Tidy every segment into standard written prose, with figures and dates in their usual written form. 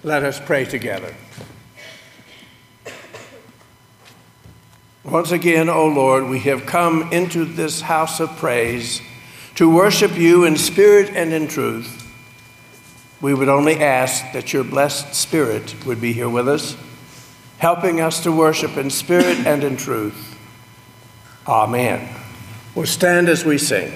Let us pray together. Once again, O Lord, we have come into this house of praise to worship you in spirit and in truth. We would only ask that your blessed Spirit would be here with us, helping us to worship in spirit and in truth. Amen. We'll stand as we sing.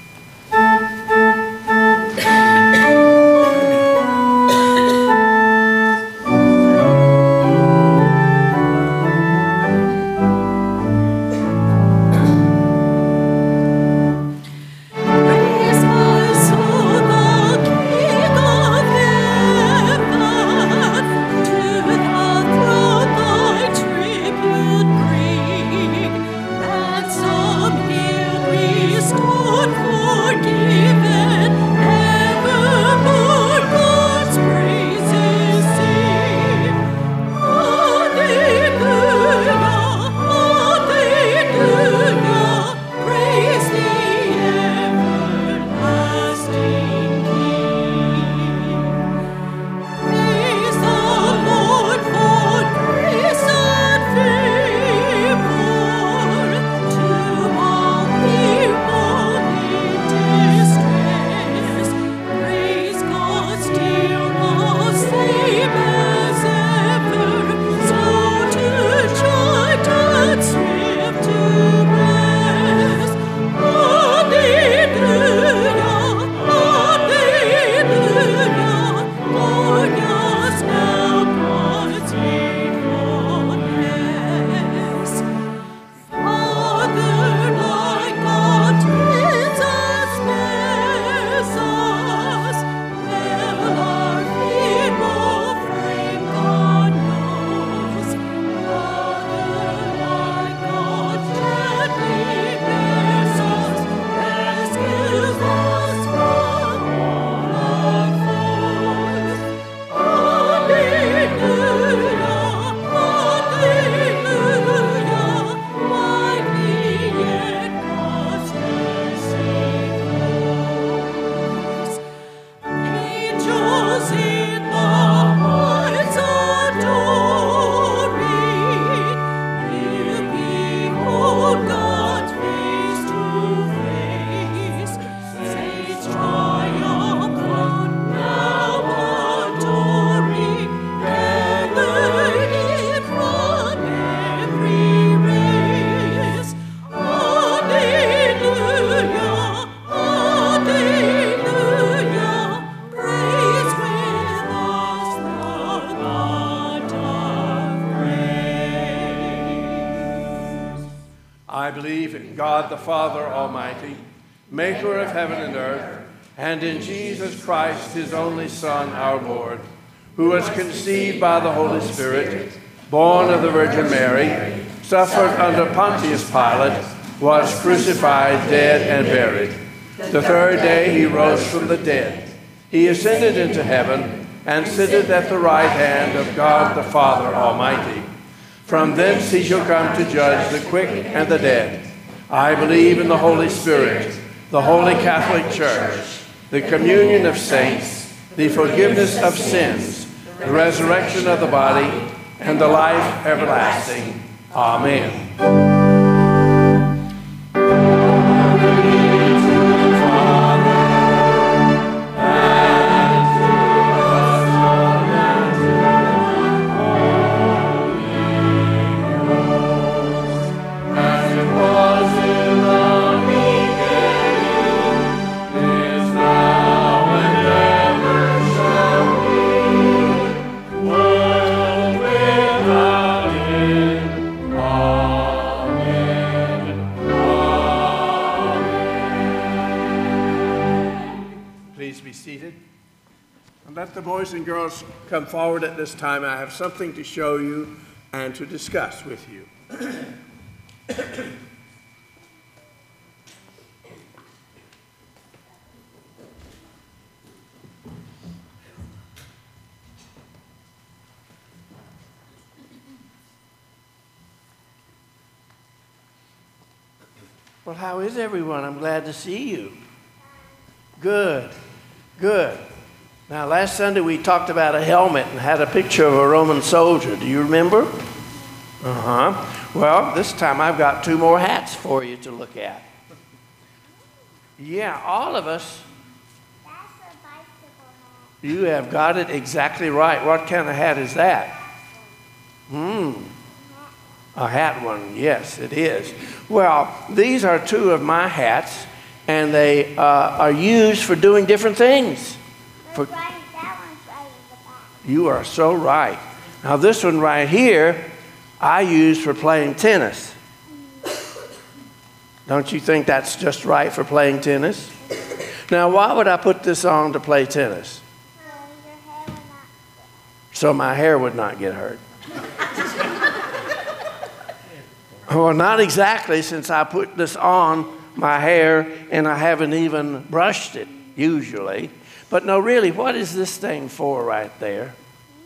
I believe in God the Father Almighty, maker of heaven and earth, and in Jesus Christ, his only Son, our Lord, who was conceived by the Holy Spirit, born of the Virgin Mary, suffered under Pontius Pilate, was crucified, dead, and buried. The third day he rose from the dead. He ascended into heaven and sitteth at the right hand of God the Father Almighty. From thence he shall come to judge the quick and the dead. I believe in the Holy Spirit, the Holy Catholic Church, the communion of saints, the forgiveness of sins, the resurrection of the body, and the life everlasting. Amen. Let the boys and girls come forward at this time. I have something to show you and to discuss with you. Well, how is everyone? I'm glad to see you. Good, good. Now, last Sunday we talked about a helmet and had a picture of a Roman soldier. Do you remember? Well, this time I've got 2 more hats for you to look at. Yeah, all of us. That's a bicycle hat. You have got it exactly right. What kind of hat is that? A hat one. Yes, it is. Well, these are 2 of my hats, and they are used for doing different things. That one's right in the back. You are so right. Now, this one right here, I use for playing tennis. Don't you think that's just right for playing tennis? Now, why would I put this on to play tennis? So my hair would not get hurt. Well, not exactly, since I put this on my hair and I haven't even brushed it, usually. But no, really, what is this thing for right there?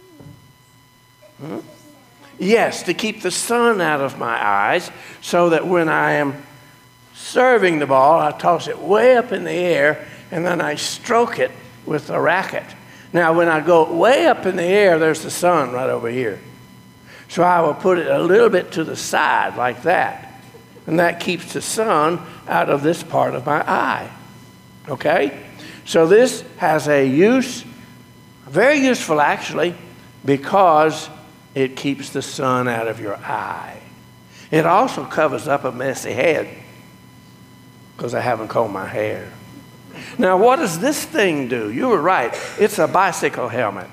Yes, to keep the sun out of my eyes so that when I am serving the ball, I toss it way up in the air and then I stroke it with a racket. Now, when I go way up in the air, there's the sun right over here. So I will put it a little bit to the side like that. And that keeps the sun out of this part of my eye. Okay? So this has a use, very useful actually, because it keeps the sun out of your eye. It also covers up a messy head because I haven't combed my hair. Now, what does this thing do? You were right. It's a bicycle helmet.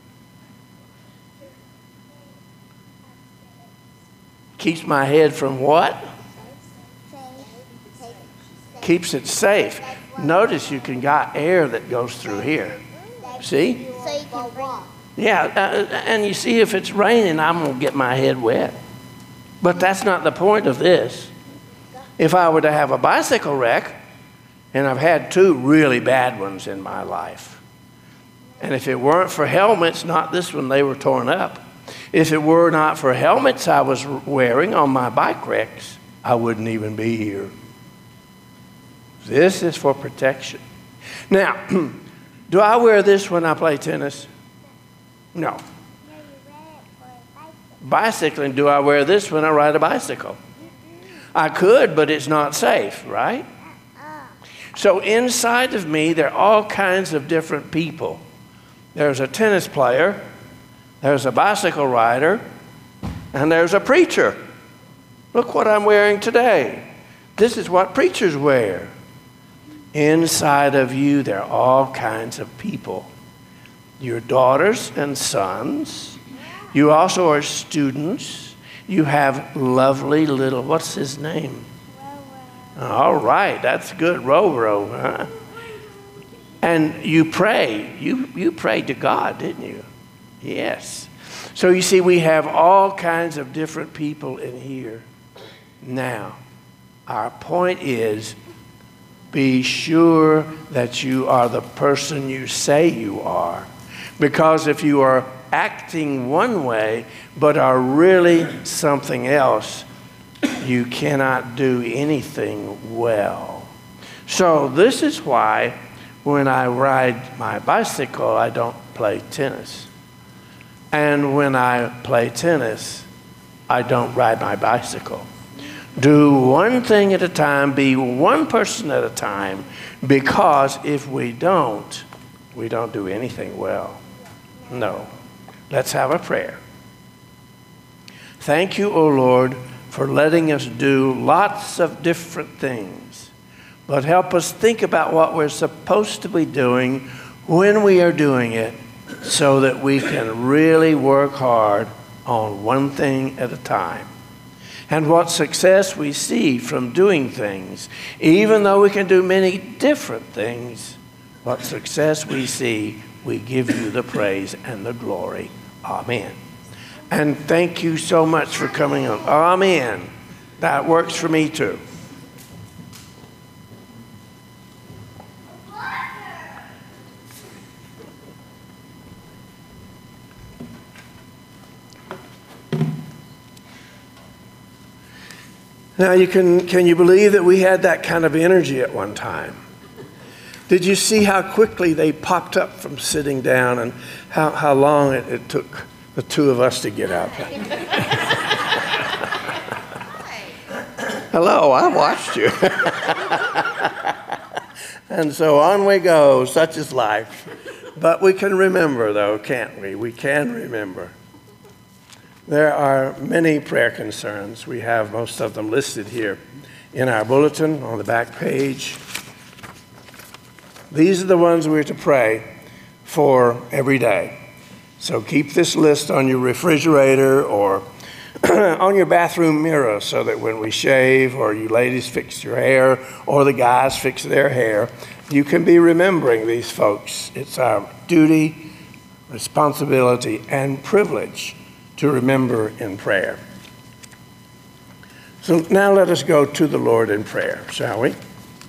Keeps my head from what? Keeps it safe. Notice you can got air that goes through here. See? So you can walk. Yeah, and you see if it's raining, I'm going to get my head wet. But that's not the point of this. If I were to have a bicycle wreck, and I've had 2 really bad ones in my life, and if it weren't for helmets, not this one, they were torn up. If it were not for helmets I was wearing on my bike wrecks, I wouldn't even be here. This is for protection. Now, do I wear this when I play tennis? No. Bicycling, do I wear this when I ride a bicycle? I could, but it's not safe, right? So inside of me, there are all kinds of different people. There's a tennis player, there's a bicycle rider, and there's a preacher. Look what I'm wearing today. This is what preachers wear. Inside of you, there are all kinds of people. Your daughters and sons. You also are students. You have lovely little, what's his name? All right, that's good. Ro, huh? And you pray. You prayed to God, didn't you? Yes. So you see, we have all kinds of different people in here. Now, our point is, be sure that you are the person you say you are. Because if you are acting one way, but are really something else, you cannot do anything well. So this is why when I ride my bicycle, I don't play tennis. And when I play tennis, I don't ride my bicycle. Do one thing at a time, be one person at a time, because if we don't do anything well. No. Let's have a prayer. Thank you, O Lord, for letting us do lots of different things. But help us think about what we're supposed to be doing when we are doing it, so that we can really work hard on one thing at a time. And what success we see from doing things, even though we can do many different things, what success we see, we give you the praise and the glory. Amen. And thank you so much for coming on. Amen. That works for me too. Now, can you believe that we had that kind of energy at one time? Did you see how quickly they popped up from sitting down and how long it took the two of us to get up? Hello, I watched you. And so on we go, such is life. But we can remember, though, can't we? We can remember. There are many prayer concerns. We have most of them listed here in our bulletin on the back page. These are the ones we're to pray for every day. So keep this list on your refrigerator or on your bathroom mirror so that when we shave or you ladies fix your hair or the guys fix their hair, you can be remembering these folks. It's our duty, responsibility, and privilege to remember in prayer. So now let us go to the Lord in prayer, shall we?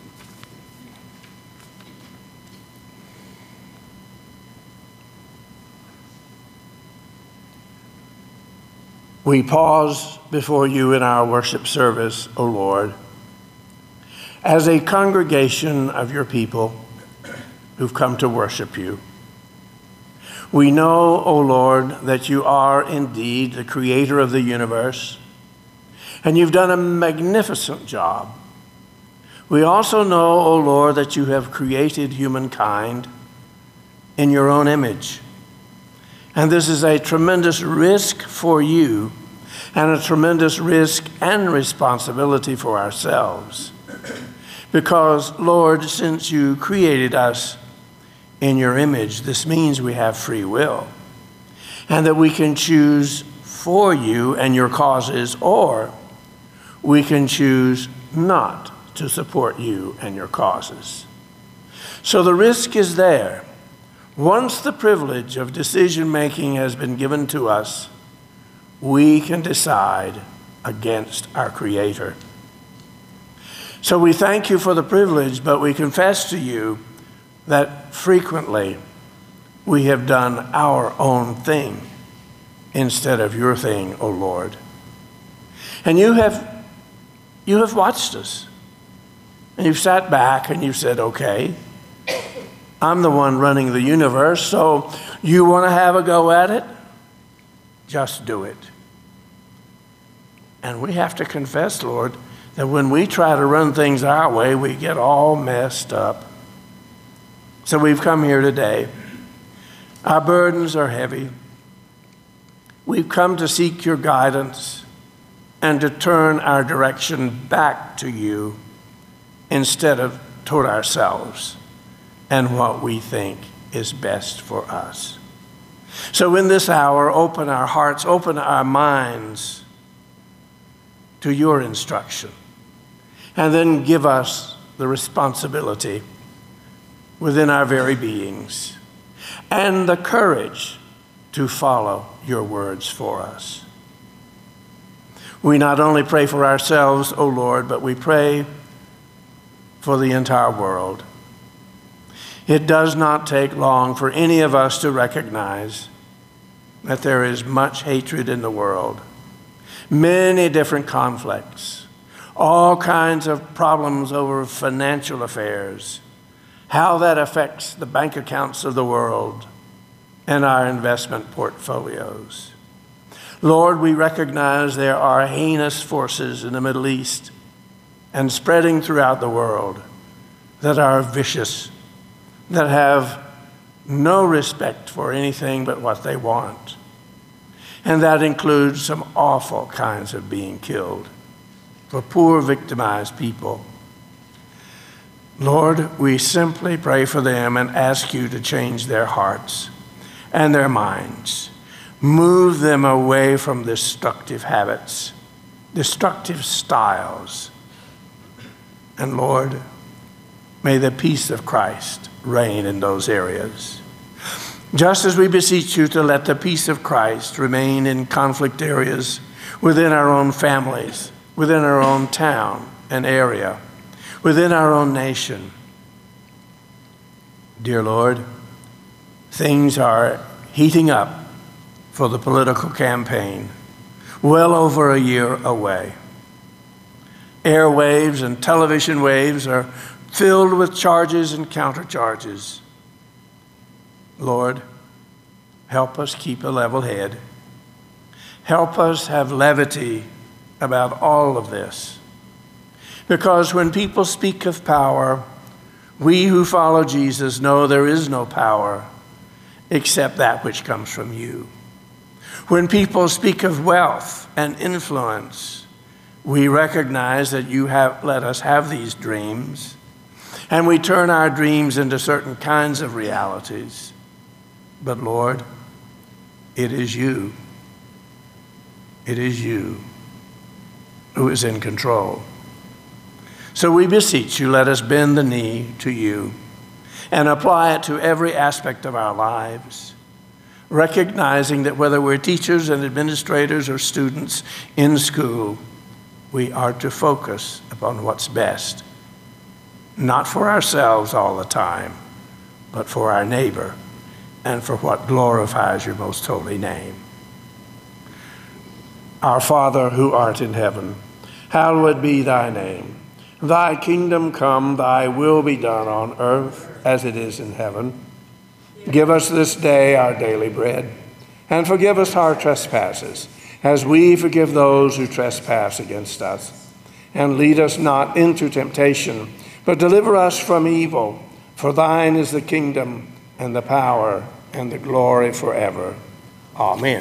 We pause before you in our worship service, O Lord, as a congregation of your people who've come to worship you. We know, O Lord, that you are indeed the creator of the universe, and you've done a magnificent job. We also know, O Lord, that you have created humankind in your own image. And this is a tremendous risk for you and a tremendous risk and responsibility for ourselves. Because, Lord, since you created us in your image, this means we have free will and that we can choose for you and your causes, or we can choose not to support you and your causes. So the risk is there. Once the privilege of decision-making has been given to us, we can decide against our Creator. So we thank you for the privilege, but we confess to you that frequently we have done our own thing instead of your thing, O Lord. And you have watched us. And you've sat back and you've said, okay, I'm the one running the universe, so you want to have a go at it? Just do it. And we have to confess, Lord, that when we try to run things our way, we get all messed up. So we've come here today. Our burdens are heavy. We've come to seek your guidance and to turn our direction back to you instead of toward ourselves and what we think is best for us. So in this hour, open our hearts, open our minds to your instruction, and then give us the responsibility within our very beings and the courage to follow your words for us. We not only pray for ourselves, O Lord, but we pray for the entire world. It does not take long for any of us to recognize that there is much hatred in the world, many different conflicts, all kinds of problems over financial affairs, how that affects the bank accounts of the world and our investment portfolios. Lord, we recognize there are heinous forces in the Middle East and spreading throughout the world that are vicious, that have no respect for anything but what they want. And that includes some awful kinds of being killed for poor, victimized people. Lord, we simply pray for them and ask you to change their hearts and their minds. Move them away from destructive habits, destructive styles. And Lord, may the peace of Christ reign in those areas. Just as we beseech you to let the peace of Christ remain in conflict areas within our own families, within our own town and area, within our own nation. Dear Lord, things are heating up for the political campaign, well over a year away. Airwaves and television waves are filled with charges and countercharges. Lord, help us keep a level head. Help us have levity about all of this. Because when people speak of power, we who follow Jesus know there is no power except that which comes from you. When people speak of wealth and influence, we recognize that you have let us have these dreams, and we turn our dreams into certain kinds of realities. But Lord, it is you. It is you who is in control. So we beseech you, let us bend the knee to you and apply it to every aspect of our lives, recognizing that whether we're teachers and administrators or students in school, we are to focus upon what's best, not for ourselves all the time, but for our neighbor and for what glorifies your most holy name. Our Father who art in heaven, hallowed be thy name. Thy kingdom come, thy will be done on earth as it is in heaven. Give us this day our daily bread, and forgive us our trespasses, as we forgive those who trespass against us. And lead us not into temptation, but deliver us from evil. For thine is the kingdom, and the power, and the glory forever. Amen.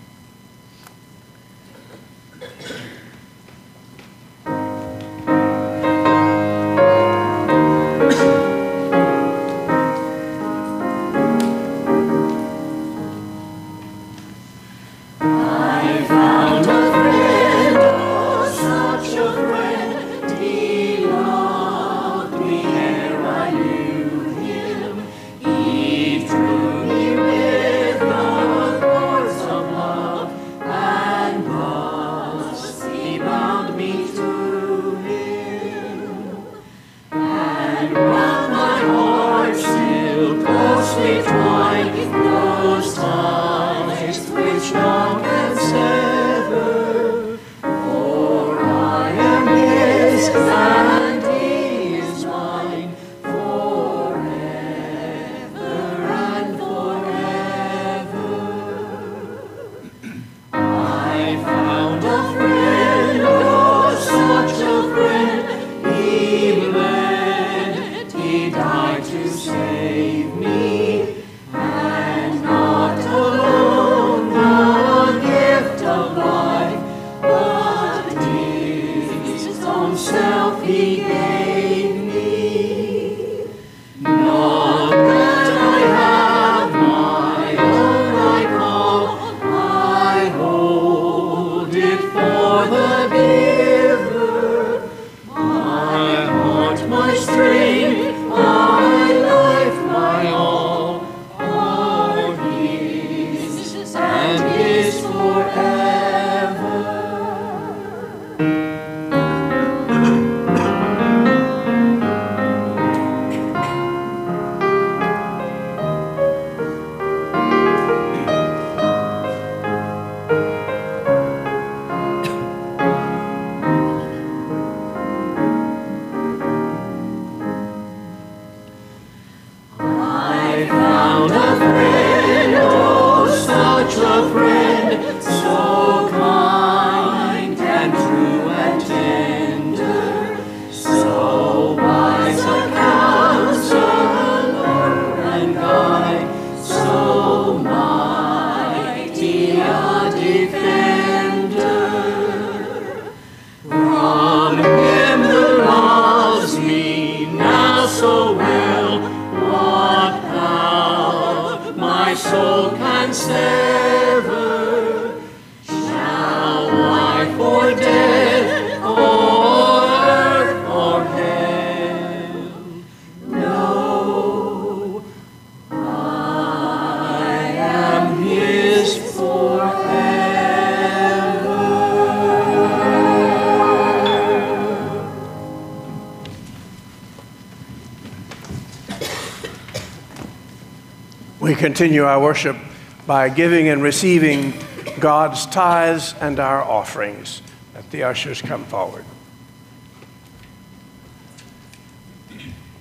We continue our worship by giving and receiving God's tithes and our offerings. Let the ushers come forward.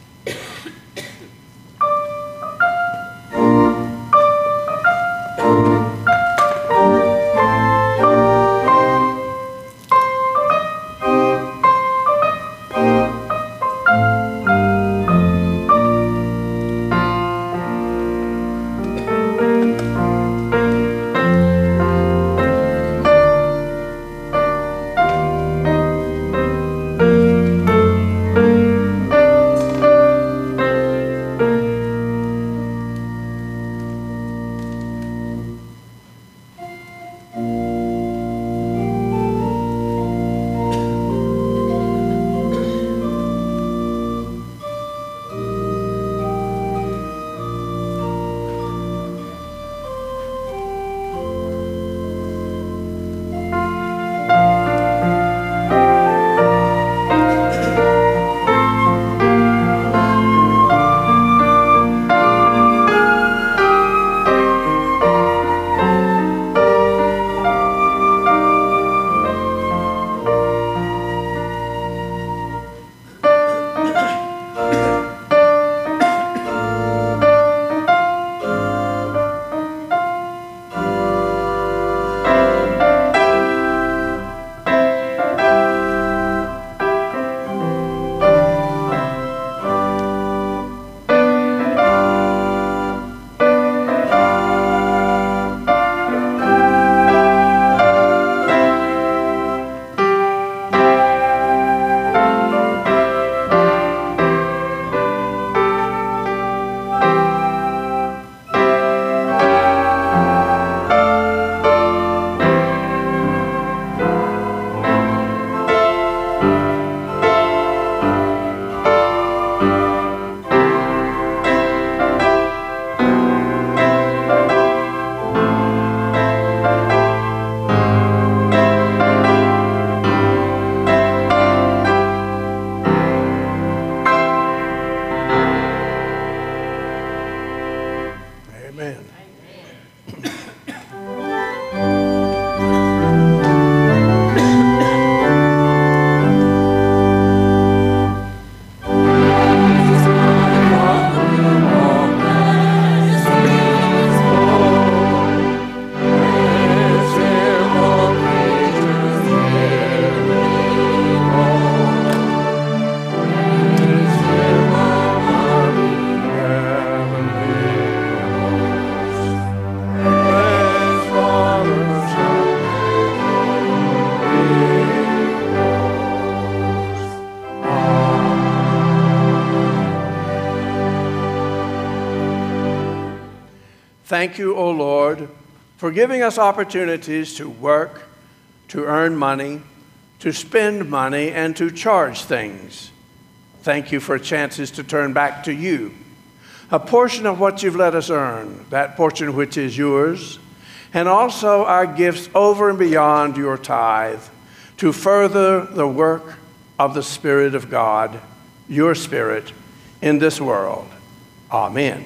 Thank you, O Lord, for giving us opportunities to work, to earn money, to spend money, and to charge things. Thank you for chances to turn back to you. A portion of what you've let us earn, that portion which is yours, and also our gifts over and beyond your tithe, to further the work of the Spirit of God, your Spirit, in this world. Amen.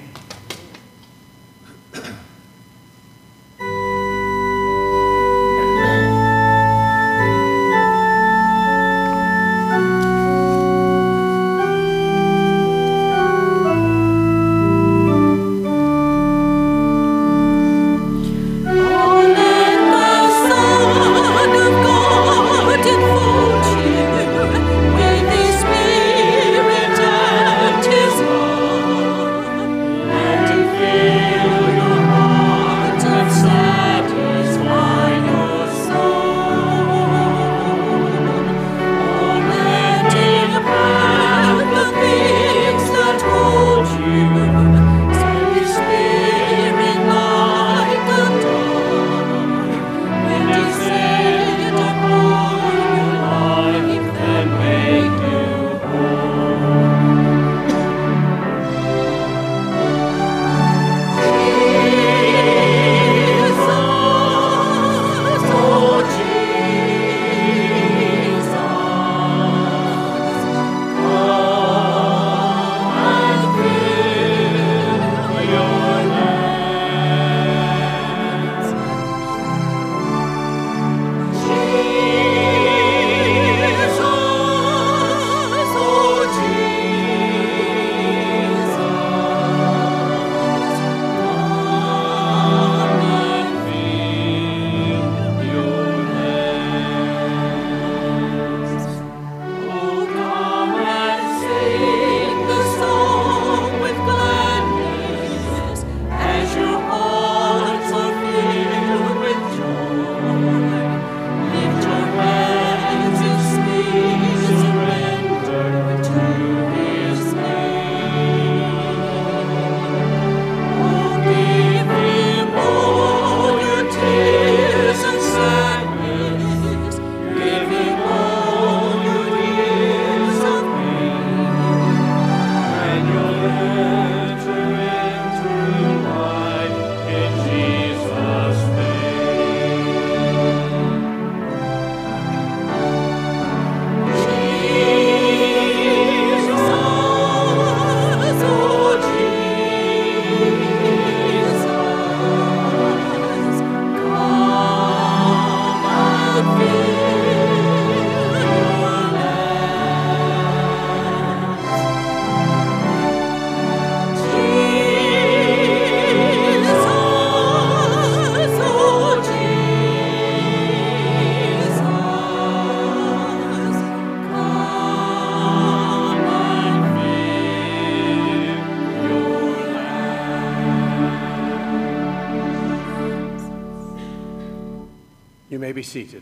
You may be seated.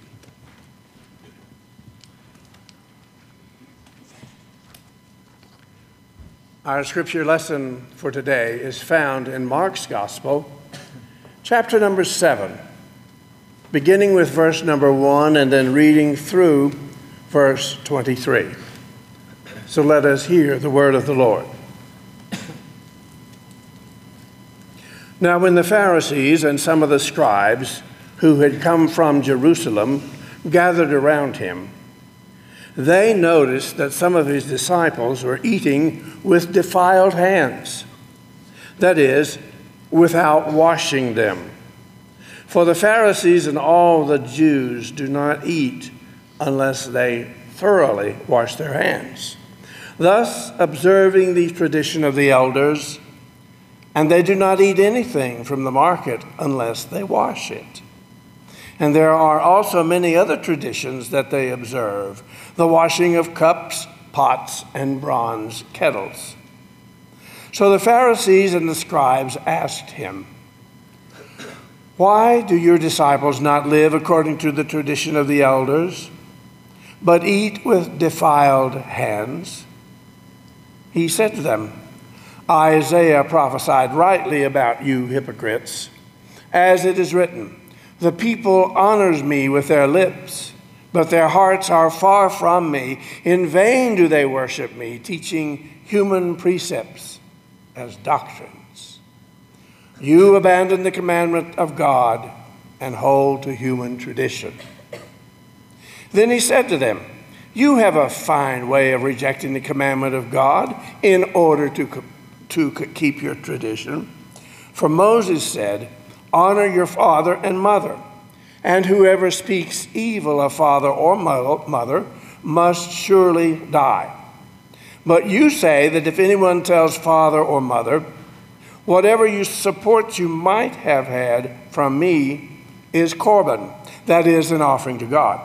Our scripture lesson for today is found in Mark's Gospel, chapter number 7, beginning with verse number 1 and then reading through verse 23. So let us hear the word of the Lord. Now when the Pharisees and some of the scribes who had come from Jerusalem gathered around him, they noticed that some of his disciples were eating with defiled hands, that is, without washing them. For the Pharisees and all the Jews do not eat unless they thoroughly wash their hands, thus observing the tradition of the elders, and they do not eat anything from the market unless they wash it. And there are also many other traditions that they observe, the washing of cups, pots, and bronze kettles. So the Pharisees and the scribes asked him, "Why do your disciples not live according to the tradition of the elders, but eat with defiled hands?" He said to them, Isaiah prophesied rightly about you hypocrites, as it is written, "The people honors me with their lips, but their hearts are far from me. In vain do they worship me, teaching human precepts as doctrines." You abandon the commandment of God and hold to human tradition. Then he said to them, "You have a fine way of rejecting the commandment of God in order to keep your tradition. For Moses said, 'Honor your father and mother,' and whoever speaks evil of father or mother must surely die. But you say that if anyone tells father or mother, 'Whatever support you might have had from me is korban,' that is, an offering to God,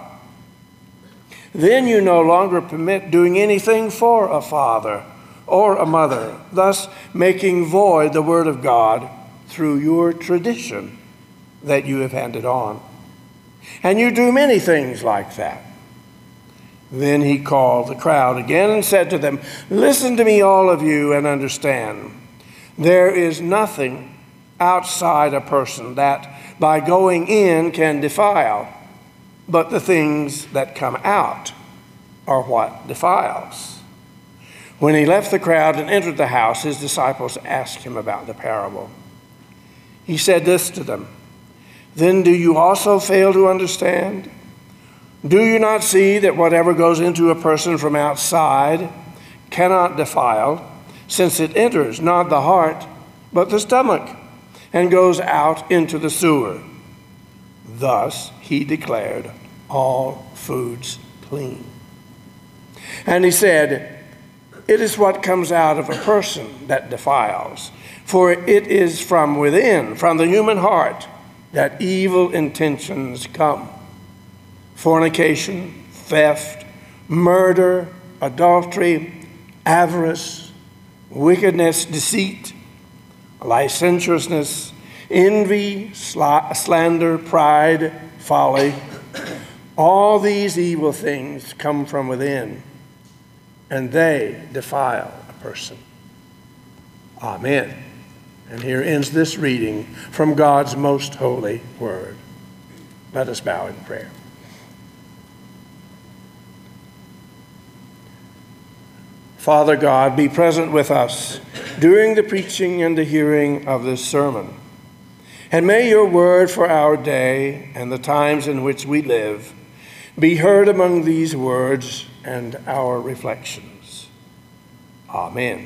then you no longer permit doing anything for a father or a mother, thus making void the word of God through your tradition that you have handed on. And you do many things like that." Then he called the crowd again and said to them, "Listen to me, all of you, and understand. There is nothing outside a person that by going in can defile, but the things that come out are what defiles." When he left the crowd and entered the house, his disciples asked him about the parable. He said this to them, "Then do you also fail to understand? Do you not see that whatever goes into a person from outside cannot defile, since it enters not the heart, but the stomach, and goes out into the sewer? Thus he declared all foods clean." And he said, "It is what comes out of a person that defiles, for it is from within, from the human heart, that evil intentions come: fornication, theft, murder, adultery, avarice, wickedness, deceit, licentiousness, envy, slander, pride, folly. All these evil things come from within, and they defile a person." Amen. And here ends this reading from God's most holy word. Let us bow in prayer. Father God, be present with us during the preaching and the hearing of this sermon. And may your word for our day and the times in which we live be heard among these words and our reflections. Amen.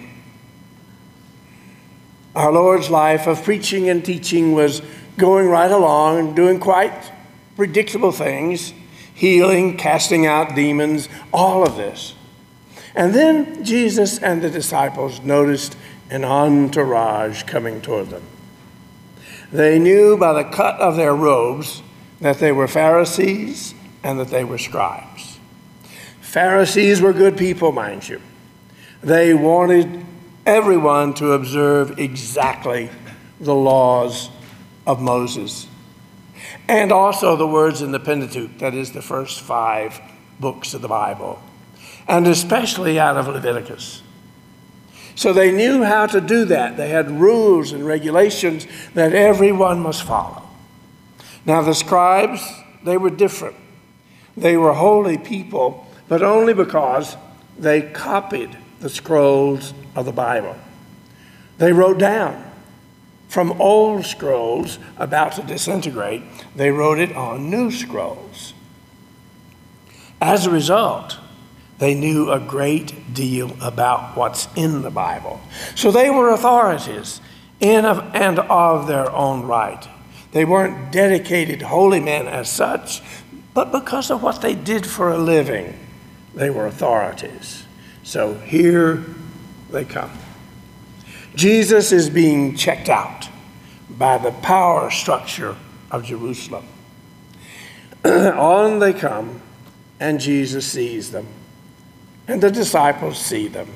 Our Lord's life of preaching and teaching was going right along and doing quite predictable things, healing, casting out demons, all of this. And then Jesus and the disciples noticed an entourage coming toward them. They knew by the cut of their robes that they were Pharisees and that they were scribes. Pharisees were good people, mind you. They wanted everyone to observe exactly the laws of Moses, and also the words in the Pentateuch, that is the first 5 books of the Bible, and especially out of Leviticus. So they knew how to do that. They had rules and regulations that everyone must follow. Now the scribes, they were different. They were holy people, but only because they copied the scrolls of the Bible. They wrote down from old scrolls about to disintegrate. They wrote it on new scrolls. As a result, they knew a great deal about what's in the Bible. So they were authorities in and of their own right. They weren't dedicated holy men as such, but because of what they did for a living, they were authorities. So here they come. Jesus is being checked out by the power structure of Jerusalem. On they come, and Jesus sees them, and the disciples see them.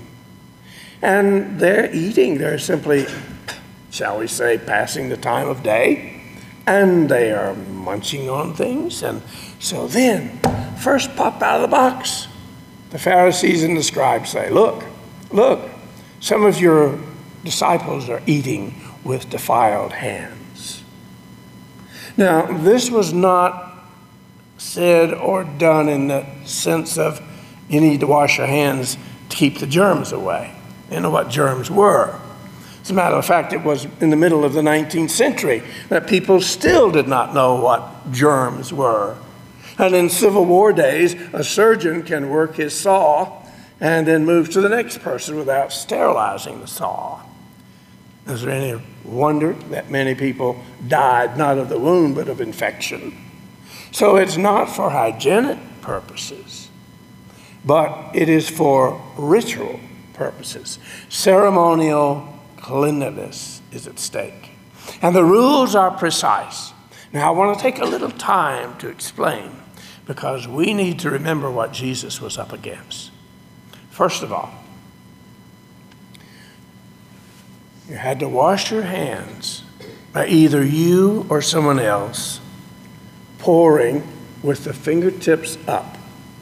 And they're eating. They're simply, shall we say, passing the time of day, and they are munching on things. And so then, first pop out of the box, the Pharisees and the scribes say, look, some of your disciples are eating with defiled hands. Now, this was not said or done in the sense of you need to wash your hands to keep the germs away. You know what germs were. As a matter of fact, it was in the middle of the 19th century that people still did not know what germs were. And in Civil War days, a surgeon can work his saw and then move to the next person without sterilizing the saw. Is there any wonder that many people died not of the wound but of infection? So it's not for hygienic purposes, but it is for ritual purposes. Ceremonial cleanliness is at stake. And the rules are precise. Now, I want to take a little time to explain, because we need to remember what Jesus was up against. First of all, you had to wash your hands by either you or someone else pouring with the fingertips up,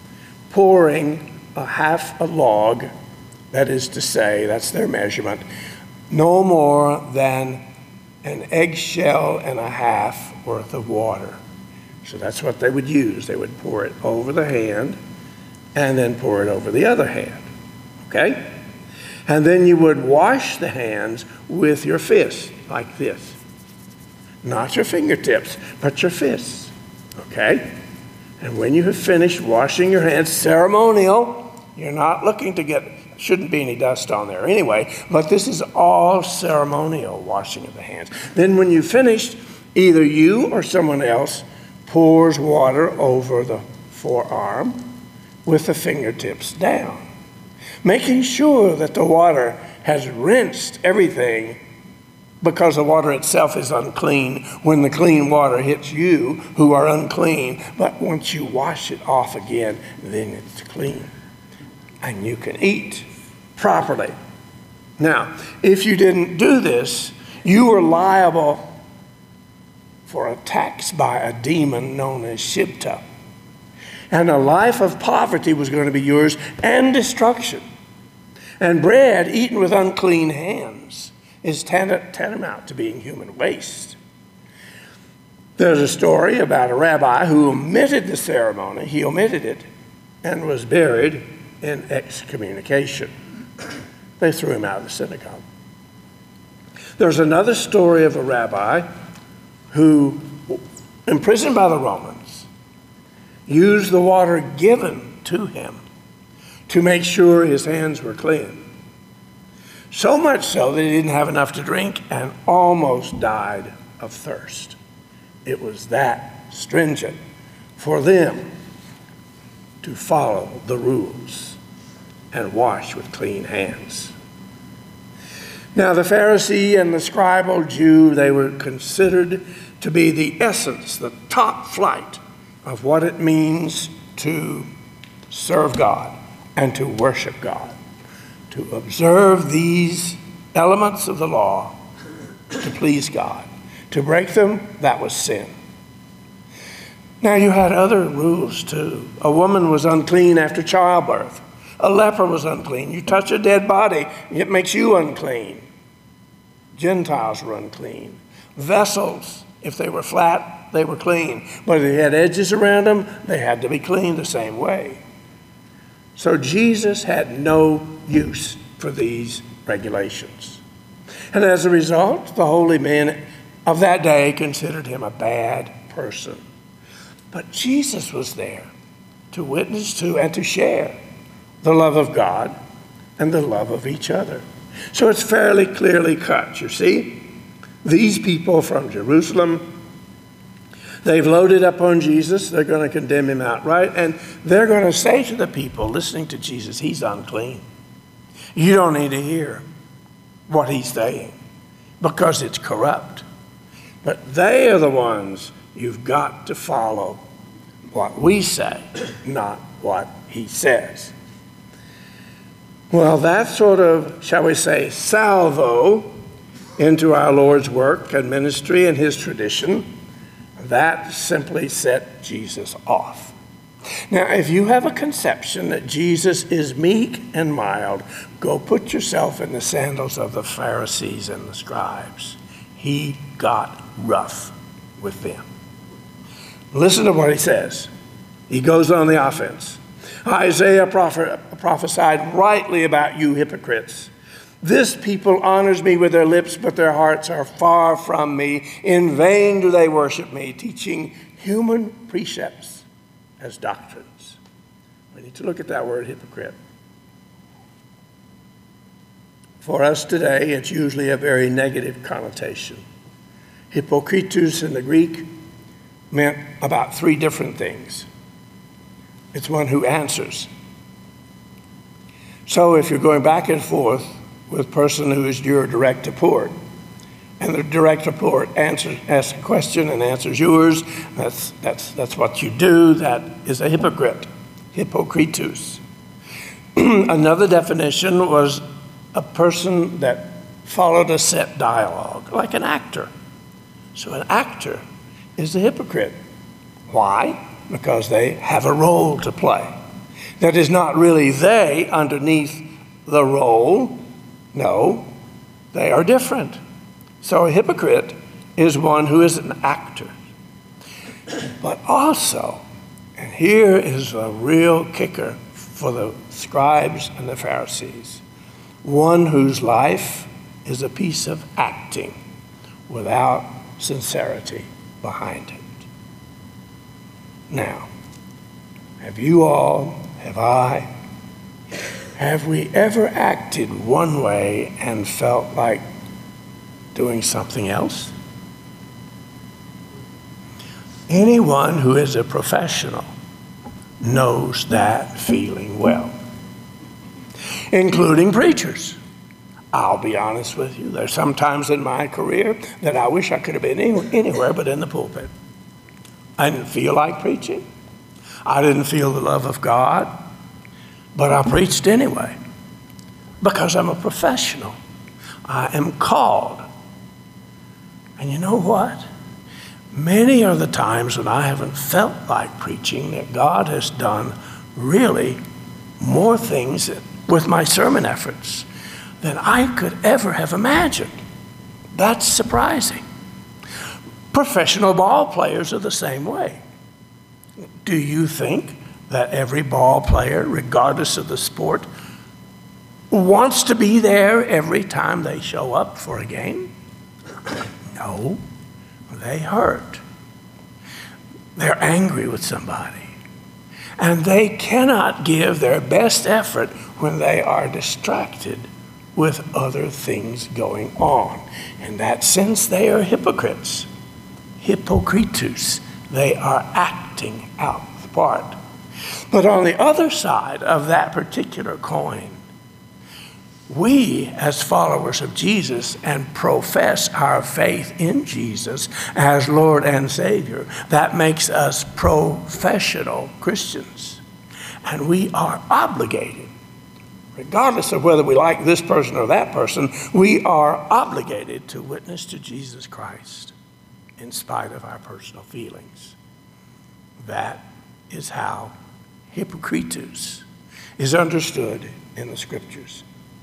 pouring a half a log, that is to say, that's their measurement, no more than an eggshell and a half worth of water. So that's what they would use. They would pour it over the hand and then pour it over the other hand, okay? And then you would wash the hands with your fists, like this. Not your fingertips, but your fists, okay? And when you have finished washing your hands, ceremonial, you're not looking to get, shouldn't be any dust on there anyway, but this is all ceremonial washing of the hands. Then when you finished, either you or someone else pours water over the forearm with the fingertips down, making sure that the water has rinsed everything, because the water itself is unclean when the clean water hits you who are unclean. But once you wash it off again, then it's clean and you can eat properly. Now, if you didn't do this, you were liable for attacks by a demon known as Shibta. And a life of poverty was going to be yours, and destruction. And bread eaten with unclean hands is tantamount to being human waste. There's a story about a rabbi who omitted the ceremony. He omitted it and was buried in excommunication. They threw him out of the synagogue. There's another story of a rabbi who, imprisoned by the Romans, used the water given to him to make sure his hands were clean. So much so that he didn't have enough to drink and almost died of thirst. It was that stringent for them to follow the rules and wash with clean hands. Now, the Pharisee and the scribal Jew, they were considered to be the essence, the top flight of what it means to serve God and to worship God. To observe these elements of the law to please God. To break them, that was sin. Now, you had other rules too. A woman was unclean after childbirth. A leper was unclean. You touch a dead body, it makes you unclean. Gentiles were unclean. Vessels, if they were flat, they were clean. But if they had edges around them, they had to be cleaned the same way. So Jesus had no use for these regulations. And as a result, the holy men of that day considered him a bad person. But Jesus was there to witness to and to share the love of God and the love of each other. So it's fairly clearly cut, you see. These people from Jerusalem, they've loaded up on Jesus. They're going to condemn him outright. And they're going to say to the people listening to Jesus, he's unclean. You don't need to hear what he's saying because it's corrupt. But they are the ones you've got to follow what we say, not what he says. Well, that sort of, shall we say, salvo into our Lord's work and ministry and his tradition, that simply set Jesus off. Now, if you have a conception that Jesus is meek and mild, go put yourself in the sandals of the Pharisees and the scribes. He got rough with them. Listen to what he says. He goes on the offense. Isaiah prophesied rightly about you hypocrites. This people honors me with their lips, but their hearts are far from me. In vain do they worship me, teaching human precepts as doctrines. We need to look at that word hypocrite. For us today, it's usually a very negative connotation. Hypokritus in the Greek meant about 3 different things. It's one who answers. So if you're going back and forth with a person who is your direct report, and the direct report asks a question and answers yours, that's what you do, that is a hypocrite, hypokritus. Another definition was a person that followed a set dialogue, like an actor. So an actor is a hypocrite. Why? Because they have a role to play. That is not really they underneath the role. No, they are different. So a hypocrite is one who is an actor. But also, and here is a real kicker for the scribes and the Pharisees, one whose life is a piece of acting without sincerity behind it. Now, have you all, have I, have we ever acted one way and felt like doing something else? Anyone who is a professional knows that feeling well, including preachers. I'll be honest with you, there's some times in my career that I wish I could have been anywhere but in the pulpit. I didn't feel like preaching. I didn't feel the love of God, but I preached anyway because I'm a professional. I am called. And you know what? Many are the times when I haven't felt like preaching that God has done really more things with my sermon efforts than I could ever have imagined. That's surprising. Professional ball players are the same way. Do you think that every ball player, regardless of the sport, wants to be there every time they show up for a game? No, they hurt. They're angry with somebody. And they cannot give their best effort when they are distracted with other things going on. In that sense, they are hypocrites. Hypokritus. They are acting out the part. But on the other side of that particular coin, we, as followers of Jesus and profess our faith in Jesus as Lord and Savior, that makes us professional Christians. And we are obligated, regardless of whether we like this person or that person, we are obligated to witness to Jesus Christ in spite of our personal feelings. That is how hypokritus is understood in the Scriptures.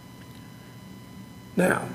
Now,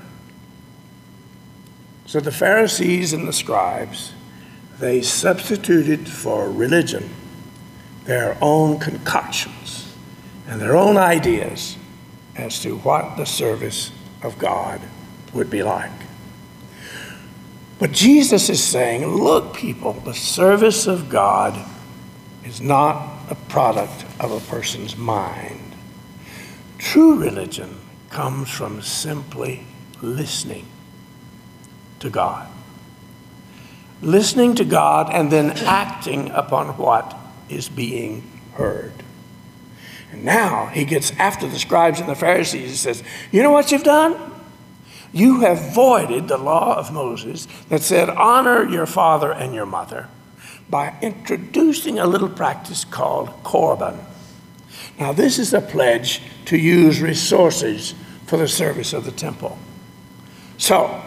so the Pharisees and the scribes, they substituted for religion their own concoctions and their own ideas as to what the service of God would be like. But Jesus is saying, look, people, the service of God is not a product of a person's mind. True religion comes from simply listening to God. Listening to God and then acting upon what is being heard. And now he gets after the scribes and the Pharisees and says, you know what you've done? You have voided the law of Moses that said, honor your father and your mother, by introducing a little practice called korban. Now, this is a pledge to use resources for the service of the temple. So,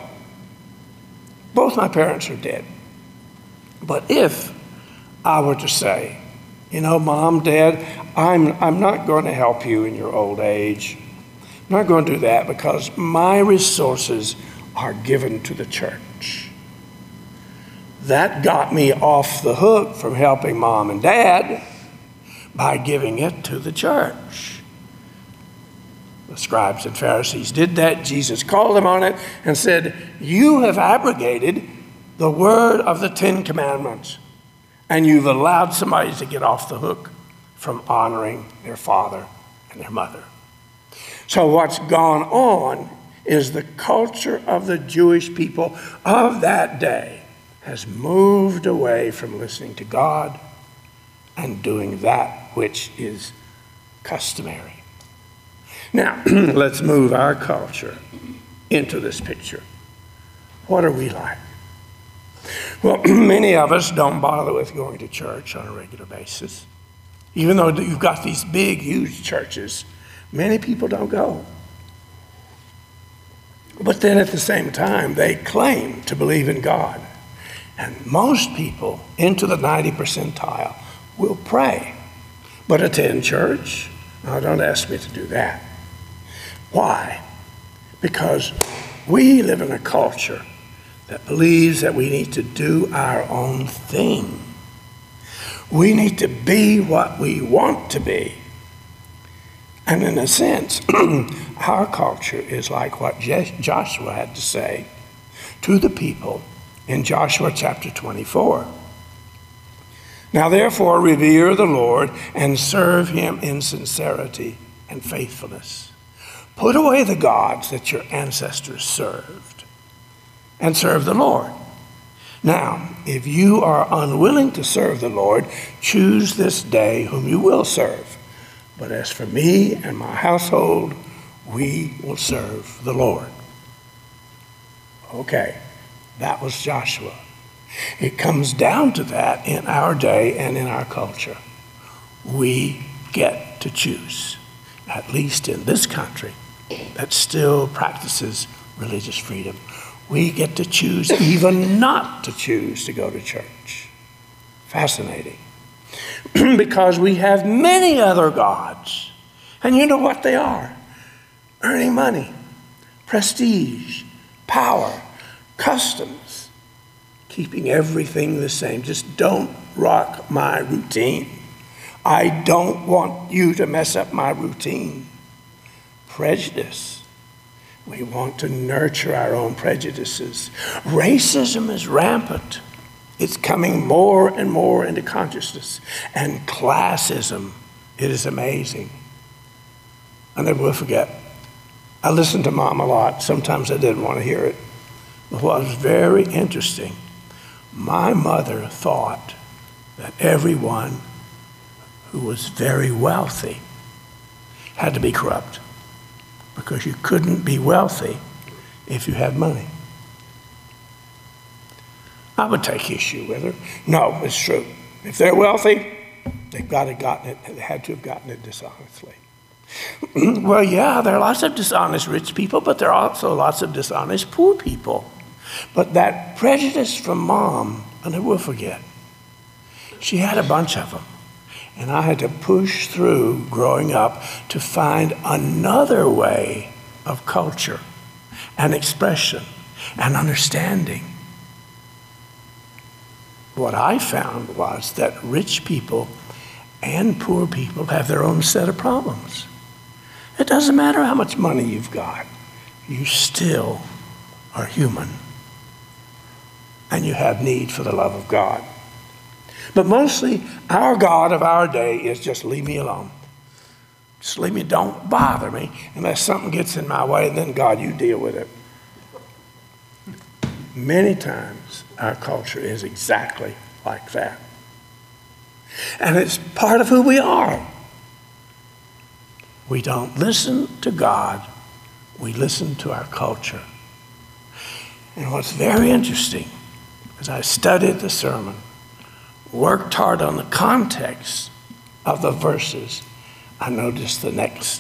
both my parents are dead. But if I were to say, You know, Mom, Dad, I'm not going to help you in your old age. I'm not going to do that because my resources are given to the church. That got me off the hook from helping Mom and Dad by giving it to the church. The scribes and Pharisees did that. Jesus called them on it and said, you have abrogated the word of the 10 Commandments, and you've allowed somebody to get off the hook from honoring their father and their mother. So what's gone on is the culture of the Jewish people of that day has moved away from listening to God and doing that which is customary. Now, let's move our culture into this picture. What are we like? Well, many of us don't bother with going to church on a regular basis. Even though you've got these big, huge churches, many people don't go. But then at the same time, they claim to believe in God. And most people into the 90 percentile will pray, but attend church? No, don't ask me to do that. Why? Because we live in a culture that believes that we need to do our own thing. We need to be what we want to be. And in a sense, our culture is like what Joshua had to say to the people in Joshua chapter 24. Now therefore revere the Lord and serve him in sincerity and faithfulness. Put away the gods that your ancestors served and serve the Lord. Now, if you are unwilling to serve the Lord, choose this day whom you will serve. But as for me and my household, we will serve the Lord. Okay, that was Joshua. It comes down to that in our day and in our culture. We get to choose, at least in this country that still practices religious freedom. We get to choose even not to choose to go to church. Fascinating. Because we have many other gods. And you know what they are? Earning money, prestige, power, customs, keeping everything the same. Just don't rock my routine. I don't want you to mess up my routine. Prejudice. We want to nurture our own prejudices. Racism is rampant. It's coming more and more into consciousness. And classism, it is amazing. I never will forget. I listened to Mom a lot. Sometimes I didn't want to hear it. But what was very interesting, my mother thought that everyone who was very wealthy had to be corrupt, because you couldn't be wealthy if you had money. I would take issue with her. No, it's true. If they're wealthy, they've had to have gotten it dishonestly. Well, yeah, there are lots of dishonest rich people, but there are also lots of dishonest poor people. But that prejudice from Mom, I never will forget. She had a bunch of them. And I had to push through growing up to find another way of culture and expression and understanding. What I found was that rich people and poor people have their own set of problems. It doesn't matter how much money you've got. You still are human. And you have need for the love of God. But mostly, our God of our day is just leave me alone. Just leave me, don't bother me unless something gets in my way, and then God, you deal with it. Many times, our culture is exactly like that. And it's part of who we are. We don't listen to God, we listen to our culture. And what's very interesting, as I studied the sermon, worked hard on the context of the verses, I noticed the next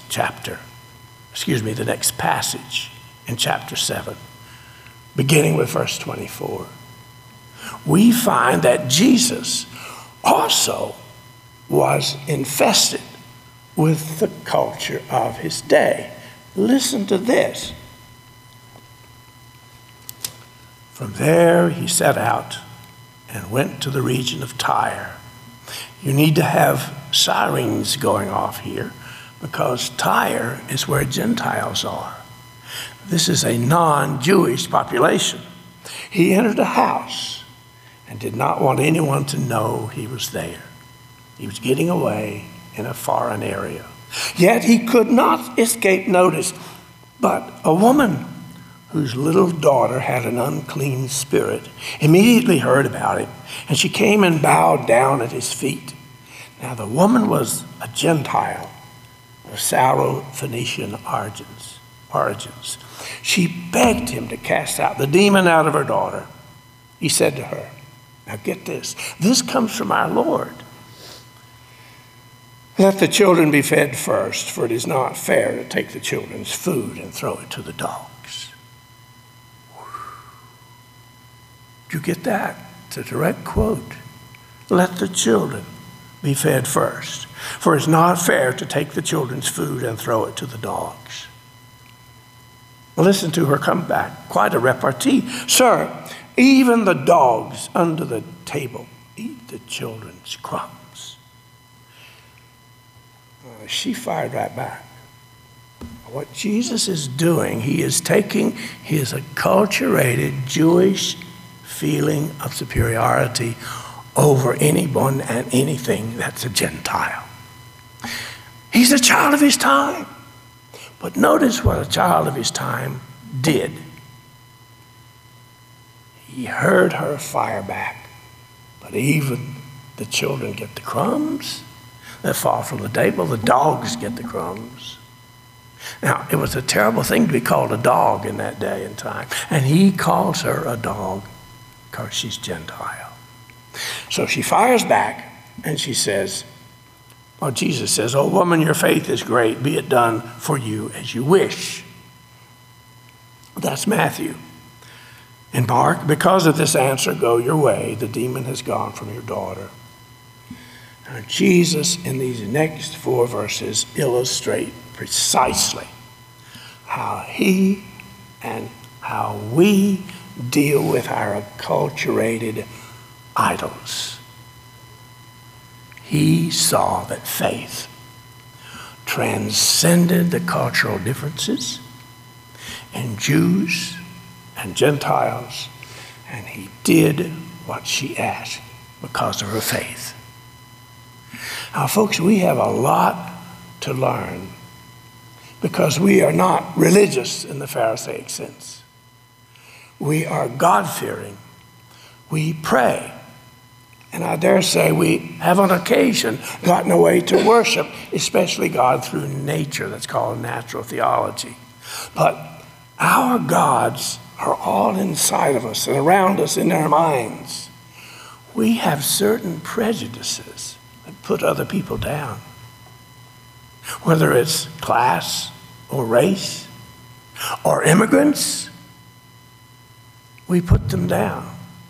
passage in chapter 7, beginning with verse 24. We find that Jesus also was infested with the culture of his day. Listen to this. From there he set out and went to the region of Tyre. You need to have sirens going off here because Tyre is where Gentiles are. This is a non-Jewish population. He entered a house and did not want anyone to know he was there. He was getting away in a foreign area. Yet he could not escape notice. But a woman whose little daughter had an unclean spirit immediately heard about it, and she came and bowed down at his feet. Now the woman was a Gentile of Syro-Phoenician origins. She begged him to cast out the demon out of her daughter. He said to her, now get this comes from our Lord. Let the children be fed first, for it is not fair to take the children's food and throw it to the dogs. Did you get that? It's a direct quote. Let the children be fed first, for it's not fair to take the children's food and throw it to the dogs. Listen to her comeback. Quite a repartee. Sir, even the dogs under the table eat the children's crumbs. She fired right back. What Jesus is doing, he is taking his acculturated Jewish feeling of superiority over anyone and anything that's a Gentile. He's a child of his time. But notice what a child of his time did. He heard her fire back. But even the children get the crumbs that fall from the table. The dogs get the crumbs. Now, it was a terrible thing to be called a dog in that day and time. And he calls her a dog because she's Gentile. So she fires back and she says, well, Jesus says, oh, woman, your faith is great. Be it done for you as you wish. That's Matthew. In Mark, because of this answer, go your way. The demon has gone from your daughter. Now, Jesus, in these next 4 verses, illustrate precisely how he and how we deal with our acculturated idols. He saw that faith transcended the cultural differences in Jews and Gentiles, and he did what she asked because of her faith. Now, folks, we have a lot to learn because we are not religious in the Pharisaic sense. We are God-fearing. We pray. And I dare say we have on occasion gotten away to worship, especially God through nature. That's called natural theology. But our gods are all inside of us and around us in our minds. We have certain prejudices that put other people down, whether it's class or race or immigrants. We put them down.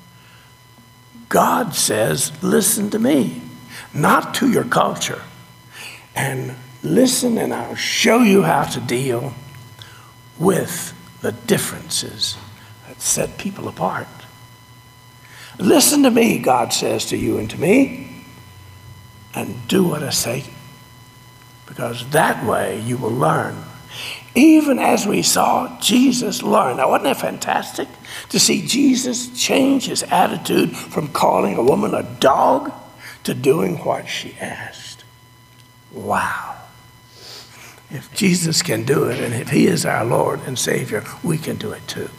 God says, listen to me, not to your culture. And listen, and I'll show you how to deal with the differences that set people apart. Listen to me, God says to you and to me, and do what I say, because that way you will learn. Even as we saw Jesus learn. Now, wasn't that fantastic to see Jesus change his attitude from calling a woman a dog to doing what she asked? Wow. If Jesus can do it, and if he is our Lord and Savior, we can do it too.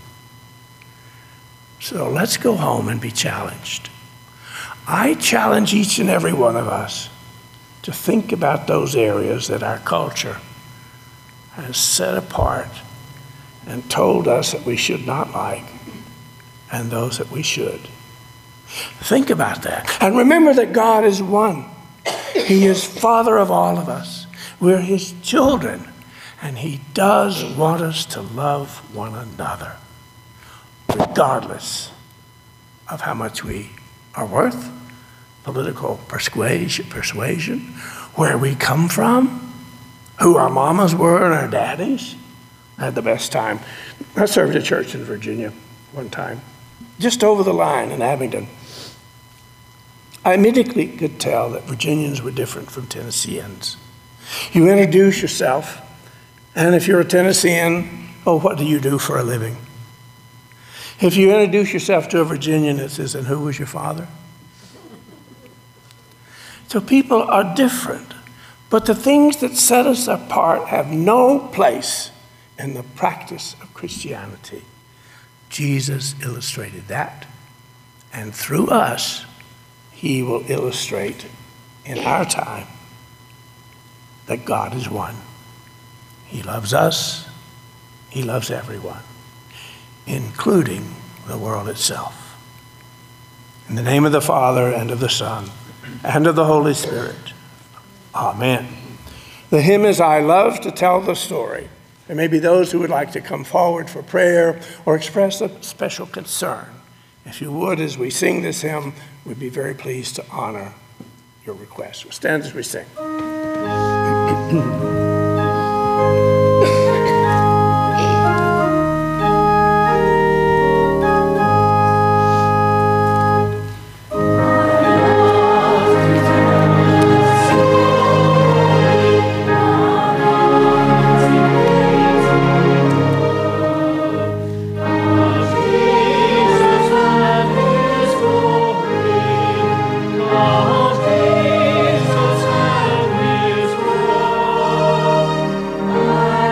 So let's go home and be challenged. I challenge each and every one of us to think about those areas that our culture has set apart and told us that we should not like, and those that we should. Think about that. And remember that God is one. He is Father of all of us. We're his children, and he does want us to love one another, regardless of how much we are worth political persuasion, where we come from, who our mamas were and our daddies. I had the best time. I served a church in Virginia one time, just over the line in Abingdon. I immediately could tell that Virginians were different from Tennesseans. You introduce yourself, and if you're a Tennessean, oh, what do you do for a living? If you introduce yourself to a Virginian, it says, and who was your father? So people are different, but the things that set us apart have no place in the practice of Christianity. Jesus illustrated that, and through us, he will illustrate in our time that God is one. He loves us, he loves everyone, including the world itself. In the name of the Father, and of the Son, and of the Holy Spirit. Amen. The hymn is I Love to Tell the Story. There may be those who would like to come forward for prayer or express a special concern. If you would, as we sing this hymn, we'd be very pleased to honor your request. We'll stand as we sing. Jesus and his word.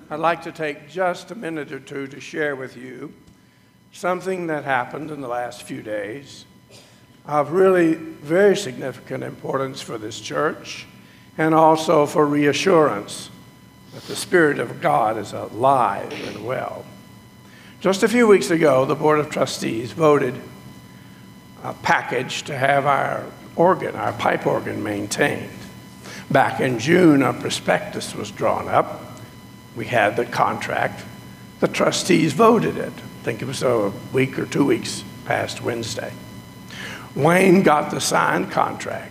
I'd like to take just a minute or two to share with you something that happened in the last few days of really very significant importance for this church and also for reassurance that the Spirit of God is alive and well. Just a few weeks ago, the Board of Trustees voted a package to have our organ, our pipe organ, maintained. Back in June, a prospectus was drawn up. We had the contract. The trustees voted it. I think it was a week or 2 weeks past Wednesday. Wayne got the signed contract,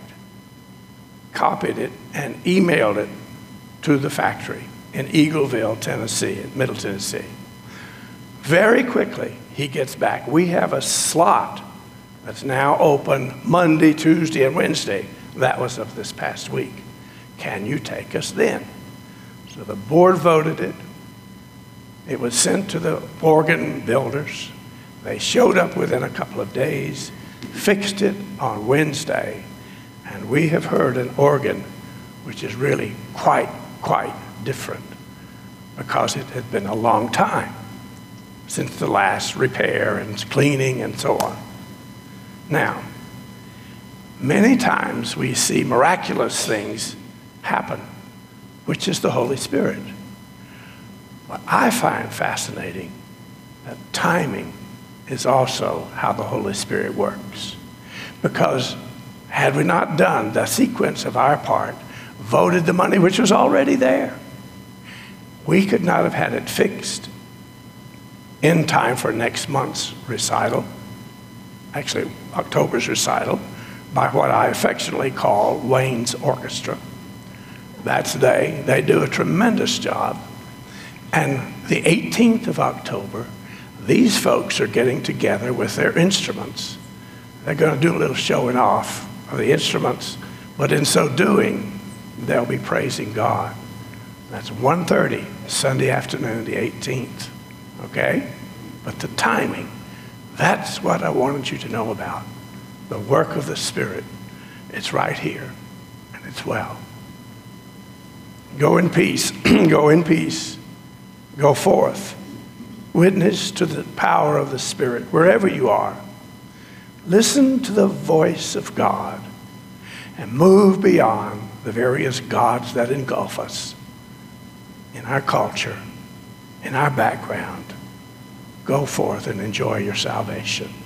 copied it, and emailed it to the factory in Eagleville, Tennessee, in Middle Tennessee. Very quickly, he gets back. We have a slot that's now open Monday, Tuesday, and Wednesday. That was of this past week. Can you take us then? So the board voted it. It was sent to the organ builders. They showed up within a couple of days, fixed it on Wednesday, and we have heard an organ which is really quite different because it had been a long time since the last repair and cleaning and so on. Now, many times we see miraculous things happen, which is the Holy Spirit. What I find fascinating, that timing is also how the Holy Spirit works. Because had we not done the sequence of our part, voted the money which was already there, we could not have had it fixed in time for next month's recital, actually October's recital, by what I affectionately call Wayne's Orchestra. That's they do a tremendous job. And the 18th of October, these folks are getting together with their instruments. They're going to do a little showing off of the instruments, but in so doing, they'll be praising God. That's 1:30 Sunday afternoon, the 18th, okay? But the timing, that's what I wanted you to know about. The work of the Spirit, it's right here, and it's well. Go in peace, go in peace, go forth. Witness to the power of the Spirit wherever you are. Listen to the voice of God and move beyond the various gods that engulf us in our culture, in our background. Go forth and enjoy your salvation.